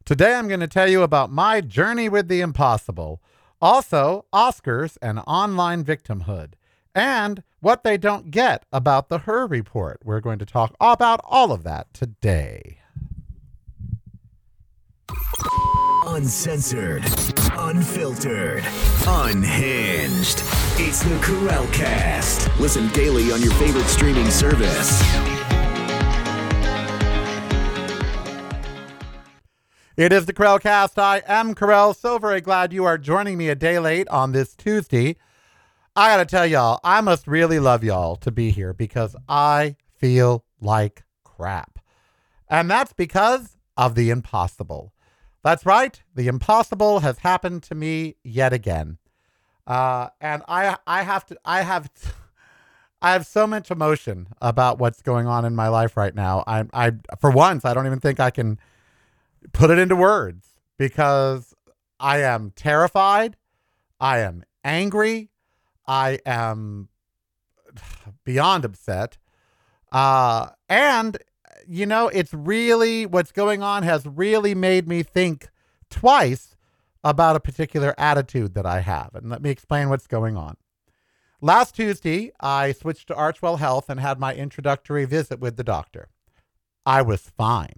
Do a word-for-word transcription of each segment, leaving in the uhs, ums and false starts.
Today I'm going to tell you about my journey with the impossible, also Oscars and online victimhood, and what they don't get about the Her Report. We're going to talk about all of that today. Uncensored, unfiltered, unhinged. It's the Karel Cast. Listen daily on your favorite streaming service. It is the Karel Cast. I am Karel. So very glad you are joining me a day late on this Tuesday. I got to tell y'all, I must really love y'all to be here because I feel like crap. And that's because of the impossible. That's right. The impossible has happened to me yet again. Uh, and I, I have to, I have, I have so much emotion about what's going on in my life right now. I, I, for once, I don't even think I can put it into words because I am terrified. I am angry. I am beyond upset. Uh, and, you know, it's really, what's going on has really made me think twice about a particular attitude that I have. And let me explain what's going on. Last Tuesday, I switched to Archwell Health and had my introductory visit with the doctor. I was fine.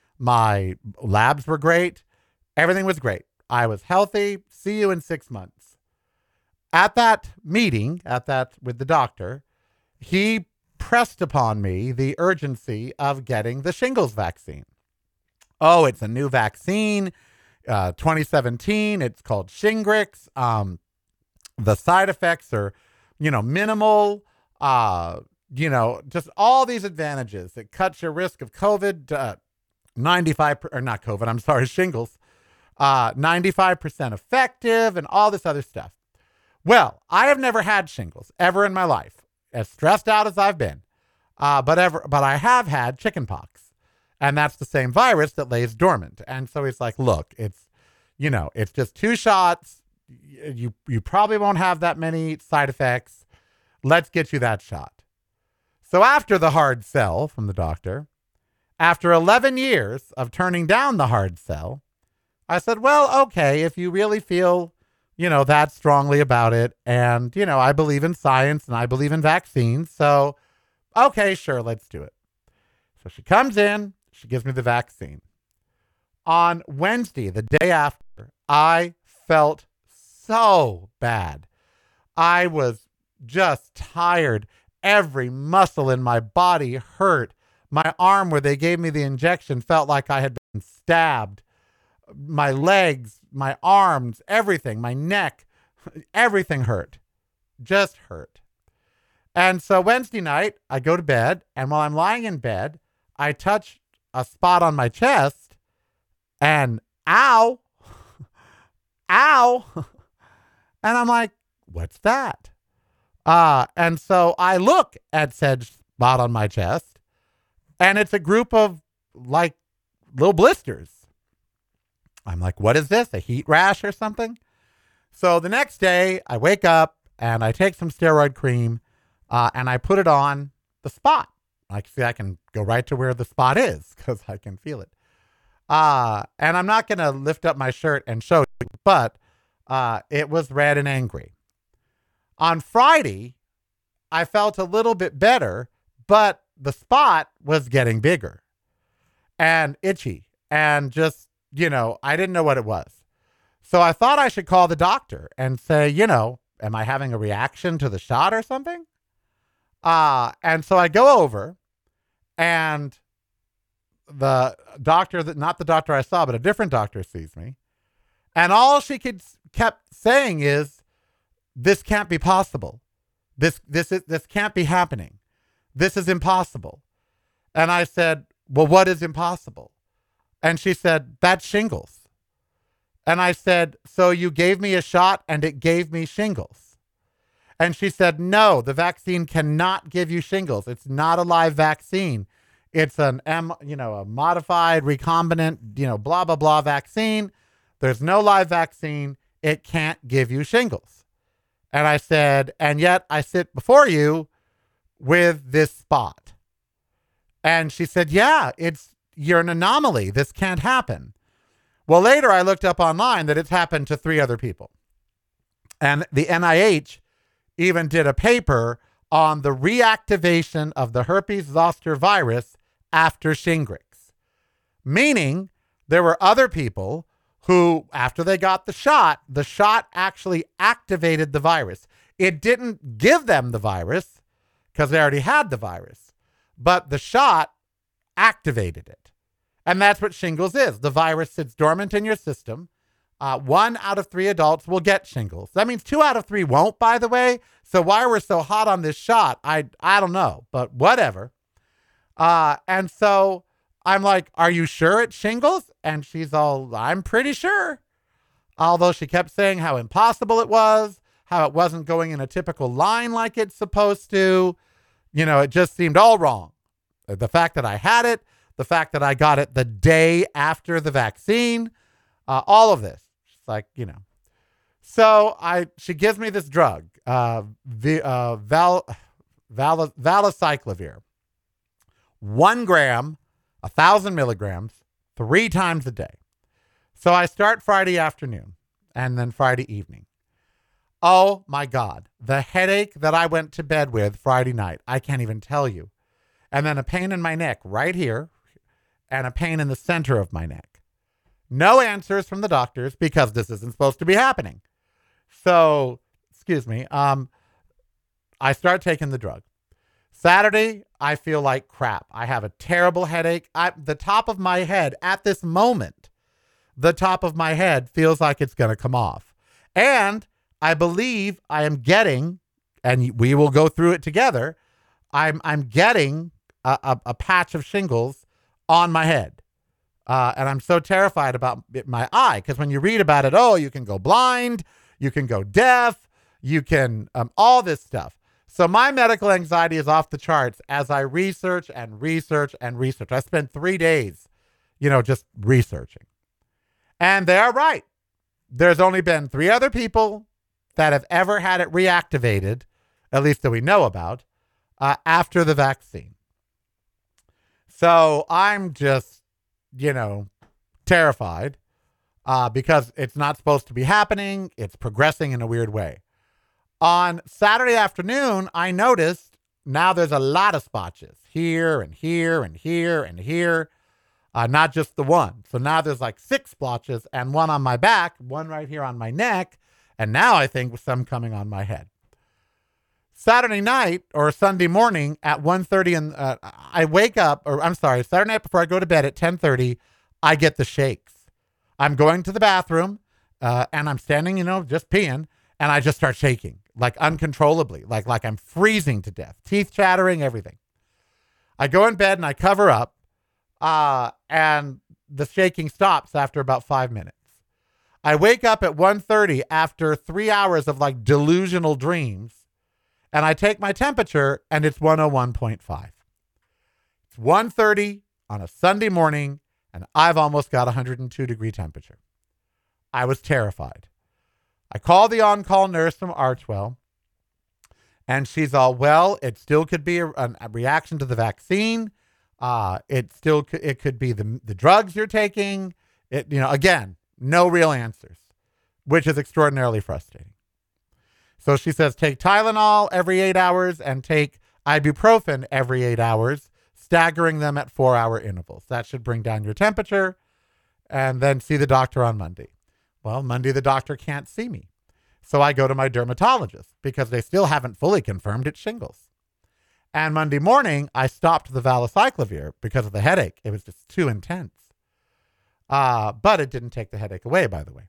My labs were great. Everything was great. I was healthy. See you in six months. At that meeting, at that with the doctor, he pressed upon me the urgency of getting the shingles vaccine. Oh, it's a new vaccine, uh, twenty seventeen. It's called Shingrix. Um, the side effects are, you know, minimal. Uh, you know, just all these advantages. It cuts your risk of COVID. Uh, ninety-five or not COVID, I'm sorry, shingles, uh, ninety-five percent effective and all this other stuff. Well, I have never had shingles ever in my life, as stressed out as I've been. Uh, but ever, but I have had chickenpox, and that's the same virus that lays dormant. And so he's like, look, it's, you know, it's just two shots. You, you probably won't have that many side effects. Let's get you that shot. So after the hard sell from the doctor, after eleven years of turning down the hard sell, I said, well, okay, if you really feel, you know, that strongly about it, and, you know, I believe in science and I believe in vaccines, so, okay, sure, let's do it. So she comes in, she gives me the vaccine. On Wednesday, the day after, I felt so bad. I was just tired. Every muscle in my body hurt. My arm where they gave me the injection felt like I had been stabbed. My legs, my arms, everything, my neck, everything hurt. Just hurt. And so Wednesday night, I go to bed, and while I'm lying in bed, I touch a spot on my chest, and ow, ow. And I'm like, what's that? Uh, and so I look at said spot on my chest, and it's a group of, like, little blisters. I'm like, what is this? A heat rash or something? So the next day, I wake up, and I take some steroid cream, uh, and I put it on the spot. I can see I can go right to where the spot is, because I can feel it. Uh, and I'm not going to lift up my shirt and show you, but uh, it was red and angry. On Friday, I felt a little bit better, but the spot was getting bigger and itchy and just, you know, I didn't know what it was. So I thought I should call the doctor and say, you know, am I having a reaction to the shot or something? Uh, and so I go over, and the doctor, that not the doctor I saw, but a different doctor sees me. And all she could kept saying is, this can't be possible. This, this is, this can't be happening. This is impossible. And I said, well, what is impossible? And she said, that's shingles. And I said, so you gave me a shot and it gave me shingles. And she said, no, the vaccine cannot give you shingles. It's not a live vaccine. It's an M, you know, a modified recombinant, you know, blah, blah, blah vaccine. There's no live vaccine. It can't give you shingles. And I said, and yet I sit before you with this spot. And she said, yeah, it's, you're an anomaly. This can't happen. Well, later I looked up online that it's happened to three other people. And the N I H even did a paper on the reactivation of the herpes zoster virus after Shingrix. Meaning there were other people who, after they got the shot, the shot actually activated the virus. It didn't give them the virus because they already had the virus, but the shot activated it. And that's what shingles is. The virus sits dormant in your system. Uh, one out of three adults will get shingles. That means two out of three won't, by the way. So why we're so hot on this shot, I I don't know, but whatever. Uh, and so I'm like, are you sure it's shingles? And she's all, I'm pretty sure. Although she kept saying how impossible it was, how it wasn't going in a typical line like it's supposed to. You know, it just seemed all wrong. The fact that I had it, the fact that I got it the day after the vaccine, uh, all of this. It's like, you know. So I, she gives me this drug, uh, the, uh, val, val, valacyclovir. One gram, a thousand milligrams, three times a day. So I start Friday afternoon and then Friday evening. Oh my God, the headache that I went to bed with Friday night, I can't even tell you. And then a pain in my neck right here and a pain in the center of my neck. No answers from the doctors because this isn't supposed to be happening. So, excuse me, um, I start taking the drug. Saturday, I feel like crap. I have a terrible headache. I, the top of my head at this moment, the top of my head feels like it's going to come off. And I believe I am getting, and we will go through it together, I'm I'm getting a, a, a patch of shingles on my head. Uh, and I'm so terrified about my eye because when you read about it, oh, you can go blind, you can go deaf, you can, um, all this stuff. So my medical anxiety is off the charts as I research and research and research. I spent three days, you know, just researching. And they are right. There's only been three other people that have ever had it reactivated, at least that we know about, uh, after the vaccine. So I'm just, you know, terrified uh, because it's not supposed to be happening. It's progressing in a weird way. On Saturday afternoon, I noticed now there's a lot of spotches here and here and here and here, uh, not just the one. So now there's like six splotches and one on my back, one right here on my neck, and now I think with some coming on my head. Saturday night or Sunday morning at one thirty, and uh, I wake up, or I'm sorry, Saturday night before I go to bed at ten thirty, I get the shakes. I'm going to the bathroom uh, and I'm standing, you know, just peeing, and I just start shaking. Like uncontrollably, like like I'm freezing to death, teeth chattering, everything. I go in bed and I cover up, uh, and the shaking stops after about five minutes. I wake up at one thirty after three hours of like delusional dreams, and I take my temperature and it's one oh one point five. It's one thirty on a Sunday morning, and I've almost got one hundred two degree temperature. I was terrified. I called the on-call nurse from Archwell, and she's all, well, it still could be a, a reaction to the vaccine. Uh, it still could, it could be the, the drugs you're taking. It, you know, again, no real answers, which is extraordinarily frustrating. So she says, take Tylenol every eight hours and take ibuprofen every eight hours, staggering them at four-hour intervals. That should bring down your temperature, and then see the doctor on Monday. Well, Monday, the doctor can't see me. So I go to my dermatologist because they still haven't fully confirmed it's shingles. And Monday morning, I stopped the valacyclovir because of the headache. It was just too intense. Uh, but it didn't take the headache away, by the way.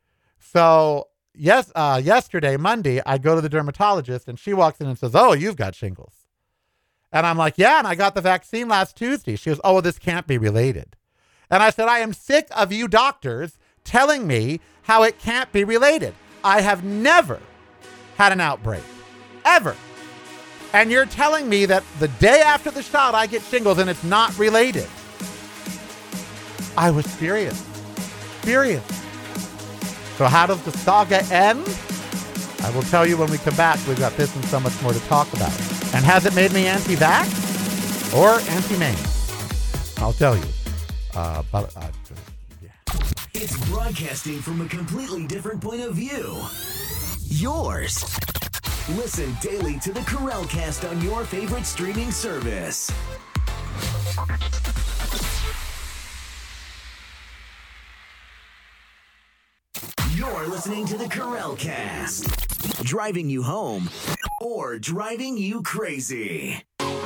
So yes, uh, yesterday, Monday, I go to the dermatologist and she walks in and says, oh, you've got shingles. And I'm like, yeah, and I got the vaccine last Tuesday. She goes, oh, well, this can't be related. And I said, I am sick of you doctors telling me how it can't be related. I have never had an outbreak, ever. And you're telling me that the day after the shot, I get shingles and it's not related. I was furious, furious. So how does the saga end? I will tell you when we come back. We've got this and so much more to talk about. And has it made me anti-vax or anti-main? I'll tell you. Uh, but, uh, yeah. It's broadcasting from a completely different point of view. Yours. Listen daily to the Corralcast on your favorite streaming service. You're listening to the Corralcast. Driving you home or driving you crazy.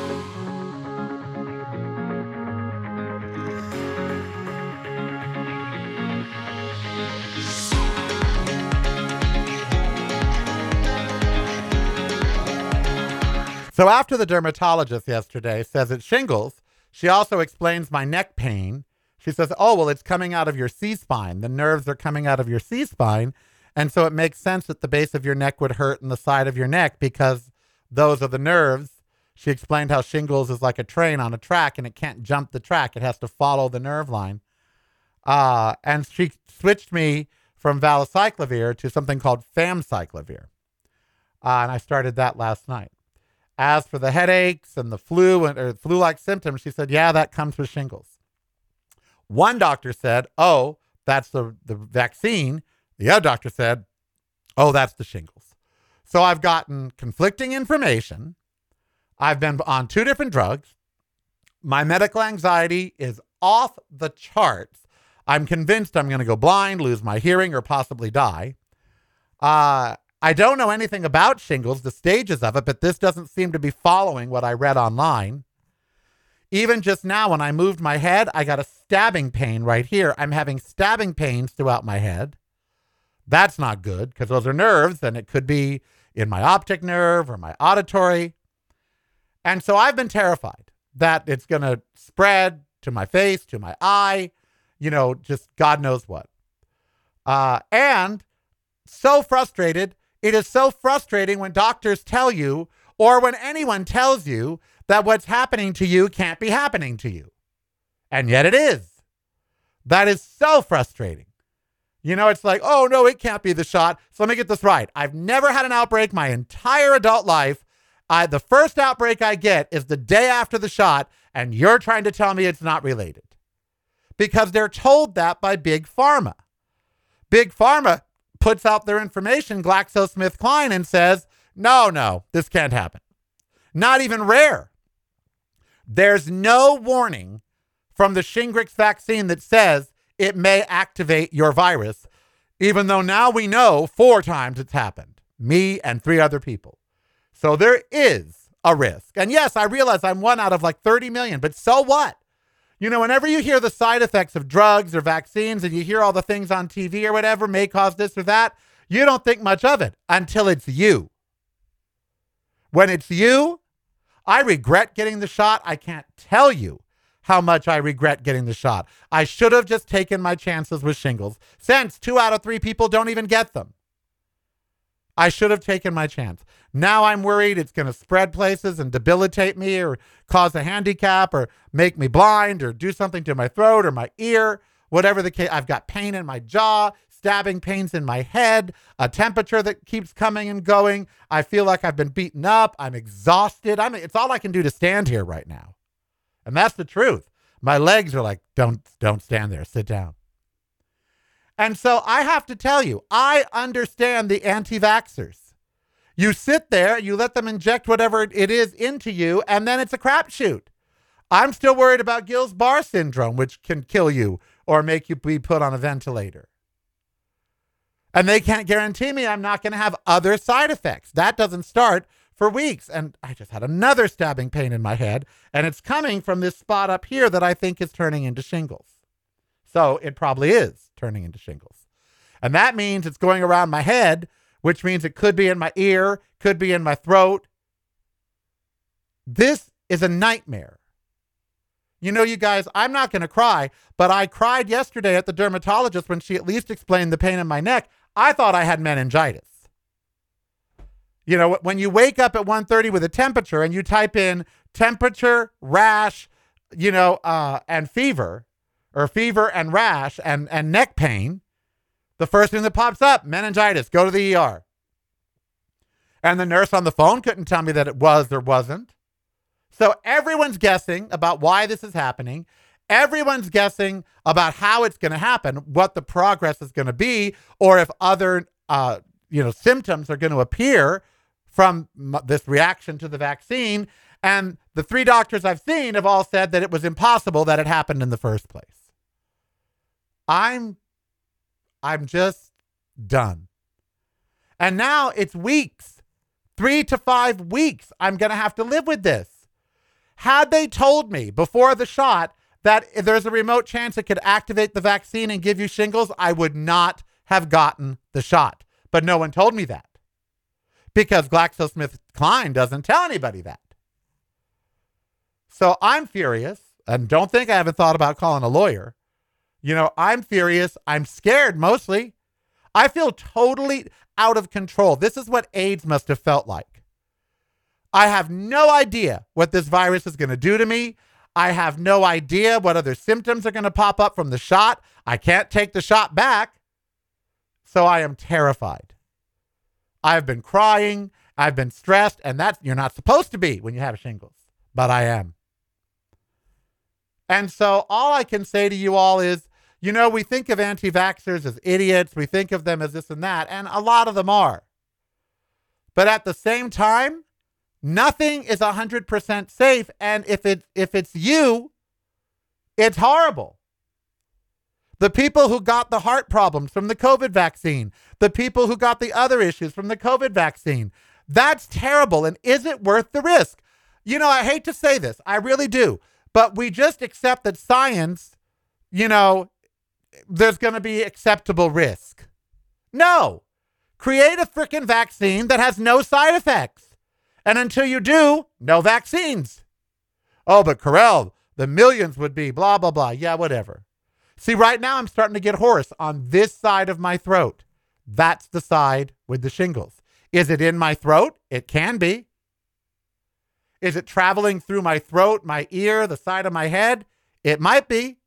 So after the dermatologist yesterday says it's shingles, she also explains my neck pain. She says, oh, well, it's coming out of your C-spine. The nerves are coming out of your C-spine. And so it makes sense that the base of your neck would hurt and the side of your neck because those are the nerves. She explained how shingles is like a train on a track and it can't jump the track. It has to follow the nerve line. Uh, and she switched me from valacyclovir to something called famciclovir. Uh, and I started that last night. As for the headaches and the flu and or flu-like symptoms, she said, yeah, that comes with shingles. One doctor said, oh, that's the, the vaccine. The other doctor said, oh, that's the shingles. So I've gotten conflicting information. I've been on two different drugs. My medical anxiety is off the charts. I'm convinced I'm going to go blind, lose my hearing, or possibly die. Uh, I don't know anything about shingles, the stages of it, but this doesn't seem to be following what I read online. Even just now, when I moved my head, I got a stabbing pain right here. I'm having stabbing pains throughout my head. That's not good because those are nerves, and it could be in my optic nerve or my auditory. And so I've been terrified that it's going to spread to my face, to my eye, you know, just God knows what. Uh, and so frustrated. It is so frustrating when doctors tell you or when anyone tells you that what's happening to you can't be happening to you. And yet it is. That is so frustrating. You know, it's like, oh, no, it can't be the shot. So let me get this right. I've never had an outbreak my entire adult life. I, the first outbreak I get is the day after the shot, and you're trying to tell me it's not related. Because they're told that by Big Pharma. Big Pharma puts out their information, GlaxoSmithKline, and says, no, no, this can't happen. Not even rare. There's no warning from the Shingrix vaccine that says it may activate your virus, even though now we know four times it's happened. Me and three other people. So there is a risk. And yes, I realize I'm one out of like thirty million, but so what? You know, whenever you hear the side effects of drugs or vaccines and you hear all the things on T V or whatever may cause this or that, you don't think much of it until it's you. When it's you, I regret getting the shot. I can't tell you how much I regret getting the shot. I should have just taken my chances with shingles, since two out of three people don't even get them. I should have taken my chance. Now I'm worried it's going to spread places and debilitate me or cause a handicap or make me blind or do something to my throat or my ear, whatever the case. I've got pain in my jaw, stabbing pains in my head, a temperature that keeps coming and going. I feel like I've been beaten up. I'm exhausted. I mean, it's all I can do to stand here right now. And that's the truth. My legs are like, don't, don't stand there. Sit down. And so I have to tell you, I understand the anti-vaxxers. You sit there, you let them inject whatever it is into you, and then it's a crapshoot. I'm still worried about Guillain-Barré syndrome, which can kill you or make you be put on a ventilator. And they can't guarantee me I'm not going to have other side effects. That doesn't start for weeks. And I just had another stabbing pain in my head, and it's coming from this spot up here that I think is turning into shingles. So it probably is turning into shingles. And that means it's going around my head, which means it could be in my ear, could be in my throat. This is a nightmare. You know, you guys, I'm not going to cry, but I cried yesterday at the dermatologist when she at least explained the pain in my neck. I thought I had meningitis. You know, when you wake up at one thirty with a temperature and you type in temperature, rash, you know, uh, and fever, or fever and rash and, and neck pain, the first thing that pops up, meningitis, go to the E R. And the nurse on the phone couldn't tell me that it was or wasn't. So everyone's guessing about why this is happening. Everyone's guessing about how it's going to happen, what the progress is going to be, or if other uh, you know, symptoms are going to appear from m- this reaction to the vaccine. And the three doctors I've seen have all said that it was impossible that it happened in the first place. I'm, I'm just done. And now it's weeks, three to five weeks. I'm going to have to live with this. Had they told me before the shot that there's a remote chance it could activate the vaccine and give you shingles, I would not have gotten the shot. But no one told me that because GlaxoSmithKline doesn't tell anybody that. So I'm furious, and don't think I haven't thought about calling a lawyer. You know, I'm furious. I'm scared mostly. I feel totally out of control. This is what AIDS must have felt like. I have no idea what this virus is going to do to me. I have no idea what other symptoms are going to pop up from the shot. I can't take the shot back. So I am terrified. I've been crying. I've been stressed. And that's, you're not supposed to be when you have shingles. But I am. And so all I can say to you all is, you know, we think of anti-vaxxers as idiots. We think of them as this and that. And a lot of them are. But at the same time, nothing is one hundred percent safe, and if it if it's you, it's horrible. The people who got the heart problems from the COVID vaccine, the people who got the other issues from the COVID vaccine, that's terrible, and is it worth the risk? You know, I hate to say this, I really do, but we just accept that science, you know, there's going to be acceptable risk. No. Create a freaking vaccine that has no side effects. And until you do, no vaccines. Oh, but Karel, the millions would be blah, blah, blah. Yeah, whatever. See, right now I'm starting to get hoarse on this side of my throat. That's the side with the shingles. Is it in my throat? It can be. Is it traveling through my throat, my ear, the side of my head? It might be.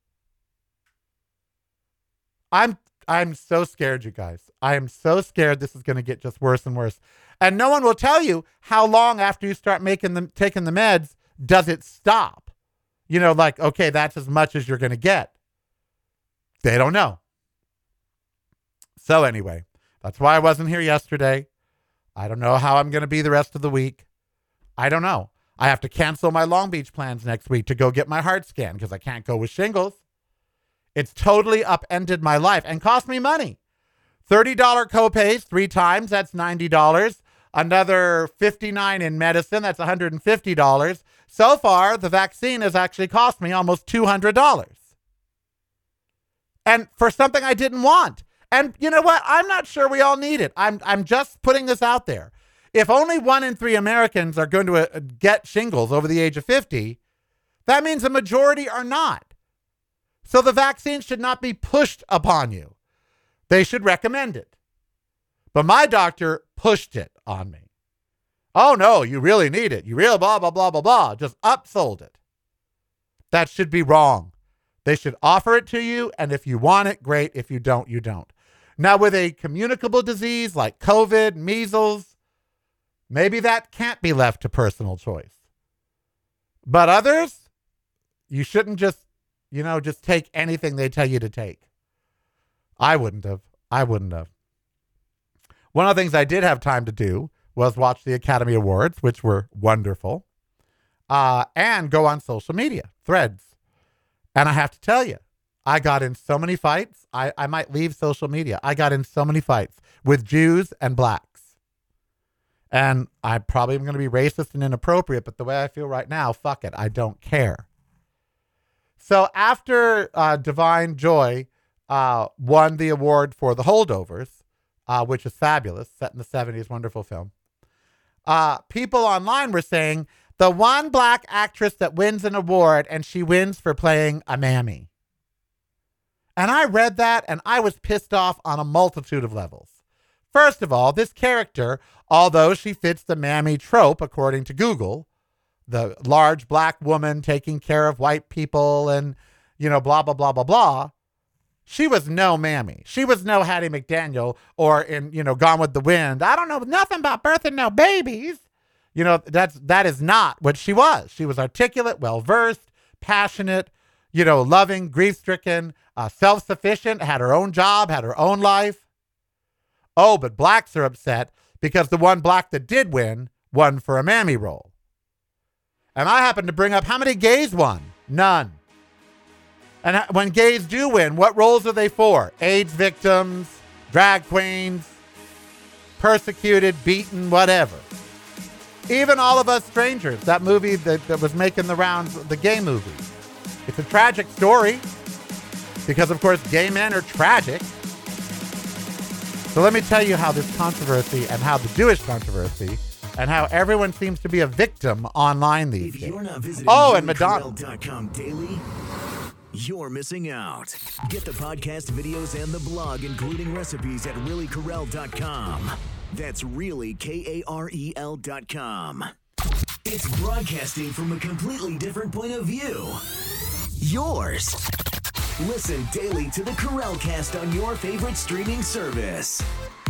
I'm I'm so scared, you guys. I am so scared this is going to get just worse and worse. And no one will tell you how long after you start making them taking the meds does it stop. You know, like, okay, that's as much as you're going to get. They don't know. So anyway, that's why I wasn't here yesterday. I don't know how I'm going to be the rest of the week. I don't know. I have to cancel my Long Beach plans next week to go get my heart scan because I can't go with shingles. It's totally upended my life and cost me money. thirty dollars copays three times, that's ninety dollars. Another fifty-nine dollars in medicine, that's one hundred fifty dollars. So far, the vaccine has actually cost me almost two hundred dollars. And for something I didn't want. And you know what? I'm not sure we all need it. I'm I'm just putting this out there. If only one in three Americans are going to uh, get shingles over the age of fifty, that means a majority are not. So the vaccine should not be pushed upon you. They should recommend it. But my doctor pushed it on me. Oh, no, you really need it. You really blah, blah, blah, blah, blah. Just upsold it. That should be wrong. They should offer it to you, and if you want it, great. If you don't, you don't. Now, with a communicable disease like COVID, measles, maybe that can't be left to personal choice. But others, you shouldn't just, you know, just take anything they tell you to take. I wouldn't have. I wouldn't have. One of the things I did have time to do was watch the Academy Awards, which were wonderful, uh, and go on social media, Threads. And I have to tell you, I got in so many fights. I, I might leave social media. I got in so many fights with Jews and blacks. And I probably am going to be racist and inappropriate, but the way I feel right now, fuck it. I don't care. So after uh, Divine Joy uh, won the award for The Holdovers, uh, which is fabulous, set in the seventies, wonderful film, uh, people online were saying, the one black actress that wins an award and she wins for playing a mammy. And I read that and I was pissed off on a multitude of levels. First of all, this character, although she fits the mammy trope, according to Google, the large black woman taking care of white people and, you know, blah, blah, blah, blah, blah, she was no mammy. She was no Hattie McDaniel or in, you know, Gone with the Wind. I don't know nothing about birthing no babies. You know, that's, that is not what she was. She was articulate, well-versed, passionate, you know, loving, grief-stricken, uh, self-sufficient, had her own job, had her own life. Oh, but blacks are upset because the one black that did win won for a mammy role. And I happen to bring up how many gays won? None. And when gays do win, what roles are they for? AIDS victims, drag queens, persecuted, beaten, whatever. Even All of Us Strangers, that movie that, that was making the rounds, the gay movie. It's a tragic story because, of course, gay men are tragic. So let me tell you how this controversy and how the Jewish controversy and how everyone seems to be a victim online these If days. you're not visiting Oh, and Willie Madonna. Carell dot com daily, you're missing out. Get the podcast videos and the blog, including recipes, at really carell dot com. That's really K A R E L dot com. It's broadcasting from a completely different point of view. Yours. Listen daily to the Carell Cast on your favorite streaming service.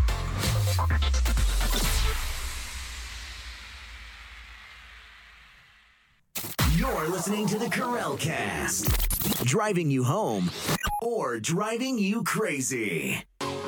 You're listening to the Carell Cast, driving you home or driving you crazy.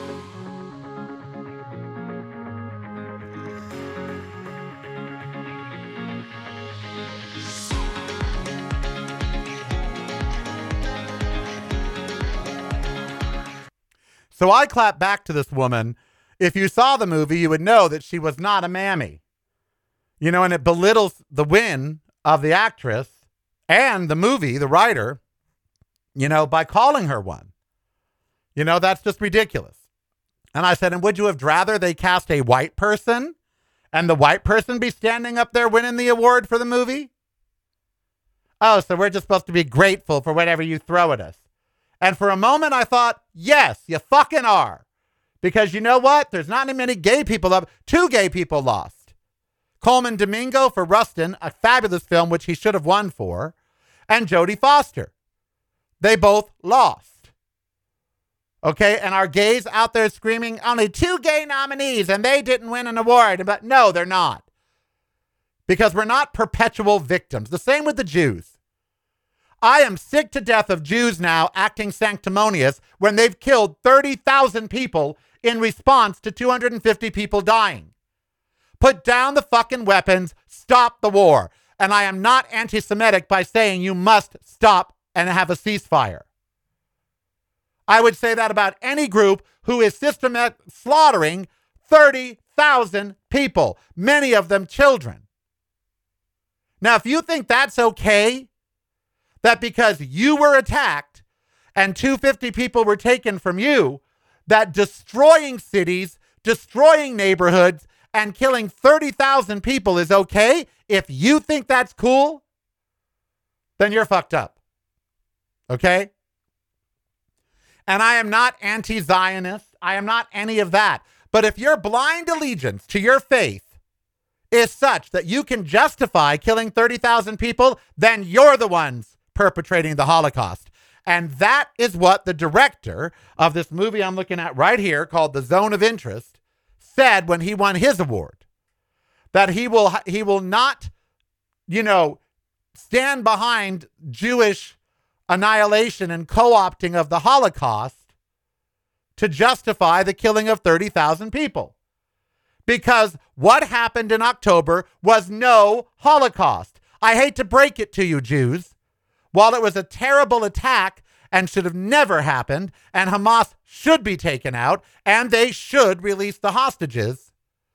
So I clap back to this woman. If you saw the movie, you would know that she was not a mammy. You know, and it belittles the win of the actress and the movie, the writer, you know, by calling her one. You know, that's just ridiculous. And I said, and would you have rather they cast a white person and the white person be standing up there winning the award for the movie? Oh, so we're just supposed to be grateful for whatever you throw at us. And for a moment, I thought, yes, you fucking are. Because you know what? There's not many gay people up. Two gay people lost. Coleman Domingo for Rustin, a fabulous film, which he should have won for, and Jodie Foster. They both lost. Okay, and our gays out there screaming, only two gay nominees, and they didn't win an award. But no, they're not. Because we're not perpetual victims. The same with the Jews. I am sick to death of Jews now acting sanctimonious when they've killed thirty thousand people in response to two hundred fifty people dying. Put down the fucking weapons, stop the war. And I am not anti-Semitic by saying you must stop and have a ceasefire. I would say that about any group who is systematic slaughtering thirty thousand people, many of them children. Now, if you think that's okay, that because you were attacked and two hundred fifty people were taken from you, that destroying cities, destroying neighborhoods, and killing thirty thousand people is okay, if you think that's cool, then you're fucked up. Okay? And I am not anti-Zionist. I am not any of that. But if your blind allegiance to your faith is such that you can justify killing thirty thousand people, then you're the ones perpetrating the Holocaust. And that is what the director of this movie I'm looking at right here, called The Zone of Interest, said when he won his award. That he will he will not, you know, stand behind Jewish annihilation and co-opting of the Holocaust to justify the killing of thirty thousand people. Because what happened in October was no Holocaust. I hate to break it to you, Jews. While it was a terrible attack and should have never happened, and Hamas should be taken out, and they should release the hostages,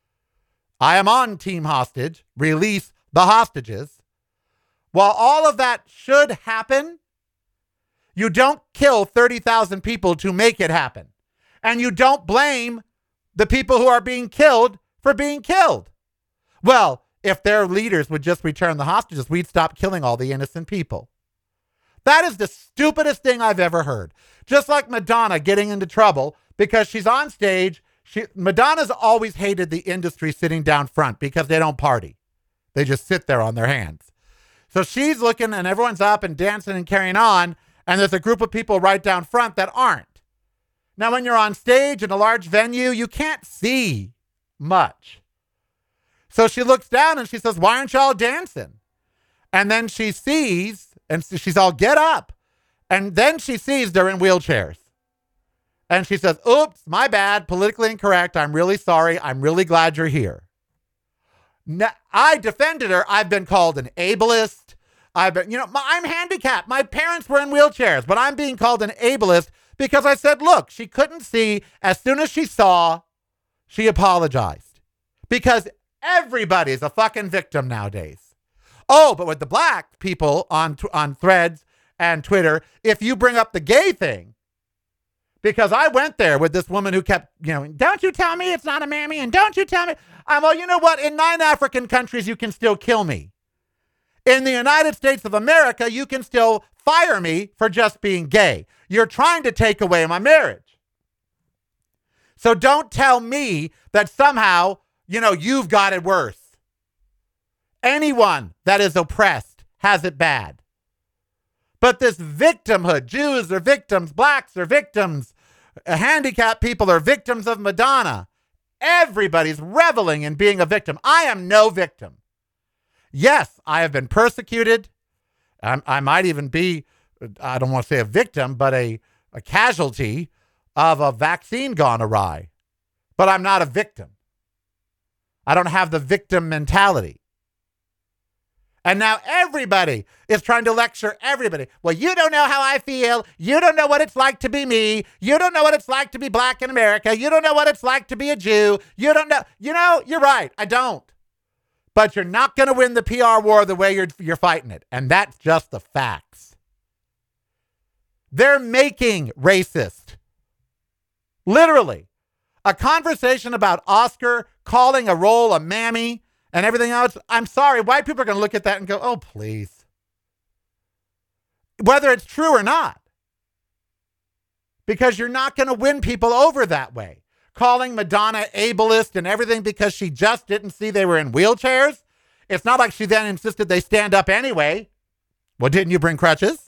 I am on Team Hostage, release the hostages. While all of that should happen, you don't kill thirty thousand people to make it happen. And you don't blame the people who are being killed for being killed. Well, if their leaders would just return the hostages, we'd stop killing all the innocent people. That is the stupidest thing I've ever heard. Just like Madonna getting into trouble because she's on stage. She, Madonna's always hated the industry sitting down front because they don't party. They just sit there on their hands. So she's looking and everyone's up and dancing and carrying on. And there's a group of people right down front that aren't. Now, when you're on stage in a large venue, you can't see much. So she looks down and she says, why aren't y'all dancing? And then she sees, and she's all, get up. And then she sees they're in wheelchairs. And she says, oops, my bad, politically incorrect. I'm really sorry. I'm really glad you're here. Now, I defended her. I've been called an ableist. I've been, you know, my, I'm handicapped. My parents were in wheelchairs, but I'm being called an ableist because I said, look, she couldn't see. As soon as she saw, she apologized. Because everybody's a fucking victim nowadays. Oh, but with the black people on on Threads and Twitter, if you bring up the gay thing, because I went there with this woman who kept, you know, don't you tell me it's not a mammy, and don't you tell me. I'm, well, you know what? In nine African countries, you can still kill me. In the United States of America, you can still fire me for just being gay. You're trying to take away my marriage. So don't tell me that somehow, you know, you've got it worse. Anyone that is oppressed has it bad. But this victimhood, Jews are victims, blacks are victims, handicapped people are victims of Madonna. Everybody's reveling in being a victim. I am no victim. Yes, I have been persecuted. I, I might even be, I don't want to say a victim, but a, a casualty of a vaccine gone awry. But I'm not a victim. I don't have the victim mentality. And now everybody is trying to lecture everybody. Well, you don't know how I feel. You don't know what it's like to be me. You don't know what it's like to be black in America. You don't know what it's like to be a Jew. You don't know. You know, you're right. I don't. But you're not going to win the P R war the way you're, you're fighting it. And that's just the facts. They're making racist. Literally. A conversation about Oscar calling a role a mammy and everything else. I'm sorry. White people are going to look at that and go, oh, please. Whether it's true or not. Because you're not going to win people over that way. Calling Madonna ableist and everything because she just didn't see they were in wheelchairs. It's not like she then insisted they stand up anyway. Well, didn't you bring crutches?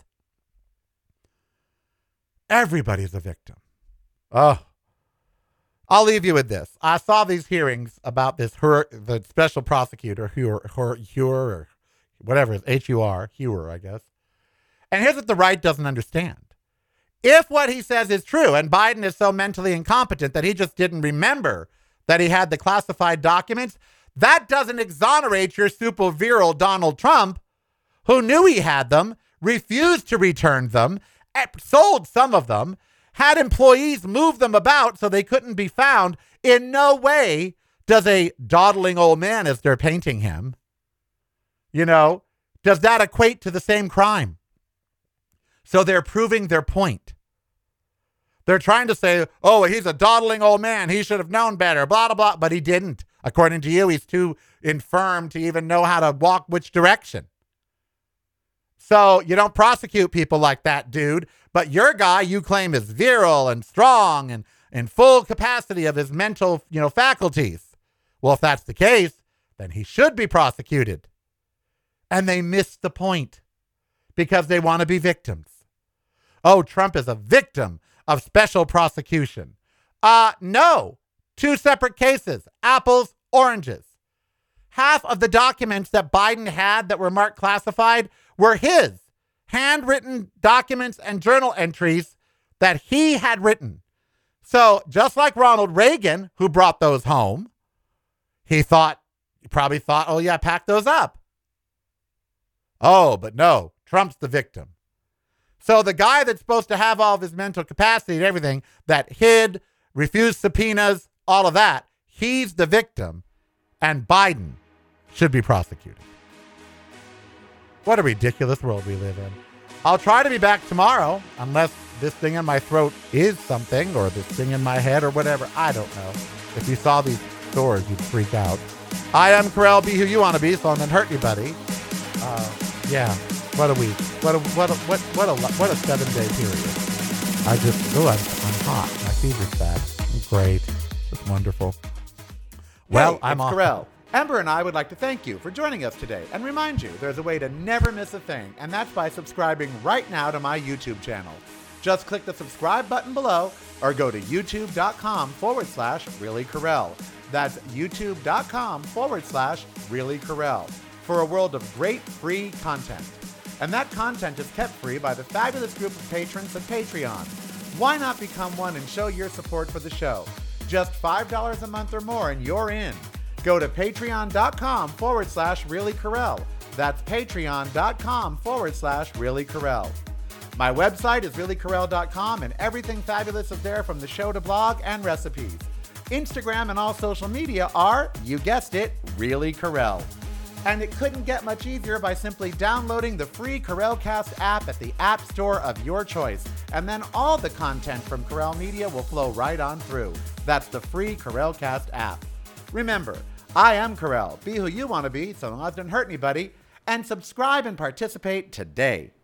Everybody's a victim. Oh. I'll leave you with this. I saw these hearings about this, her, the special prosecutor, Hur, Hur, Hur, or whatever, it's H U R, Hur, I guess. And here's what the right doesn't understand. If what he says is true, and Biden is so mentally incompetent that he just didn't remember that he had the classified documents, that doesn't exonerate your super virile Donald Trump, who knew he had them, refused to return them, sold some of them, had employees move them about so they couldn't be found. In no way does a dawdling old man, as they're painting him, you know, does that equate to the same crime. So they're proving their point. They're trying to say, oh, he's a dawdling old man. He should have known better, blah, blah, blah. But he didn't. According to you, he's too infirm to even know how to walk which direction. So you don't prosecute people like that, dude. But your guy you claim is virile and strong and in full capacity of his mental, you know, faculties. Well, if that's the case, then he should be prosecuted. And they missed the point because they want to be victims. Oh, Trump is a victim of special prosecution. Uh, no. Two separate cases. Apples, oranges. Half of the documents that Biden had that were marked classified were his. Handwritten documents and journal entries that he had written. So just like Ronald Reagan, who brought those home, he thought, he probably thought, oh yeah, pack those up. Oh, but no, Trump's the victim. So the guy that's supposed to have all of his mental capacity and everything that hid, refused subpoenas, all of that, he's the victim, and Biden should be prosecuted. What a ridiculous world we live in. I'll try to be back tomorrow, unless this thing in my throat is something, or this thing in my head, or whatever. I don't know. If you saw these stores, you'd freak out. I am Karel. Be who you want to be, so I'm not hurt anybody. Uh, yeah. What a week. What a what a what what a what a seven day period. I just oh I'm, I'm hot. My fever's bad. Great. It's wonderful. Well, hey, I'm it's Karel. Ember and I would like to thank you for joining us today and remind you there's a way to never miss a thing, and that's by subscribing right now to my YouTube channel. Just click the subscribe button below or go to youtube.com forward slash really Karel. That's youtube.com forward slash really Karel for a world of great free content. And that content is kept free by the fabulous group of patrons at Patreon. Why not become one and show your support for the show? Just five dollars a month or more and you're in. Go to patreon.com forward slash Really Carell. That's patreon.com forward slash Really Carell. My website is really carell dot com and everything fabulous is there from the show to blog and recipes. Instagram and all social media are, you guessed it, Really Carell. And it couldn't get much easier by simply downloading the free Carellcast app at the app store of your choice. And then all the content from Carell Media will flow right on through. That's the free Carellcast app. Remember, I am Carell. Be who you want to be, so long as it doesn't hurt anybody. And subscribe and participate today.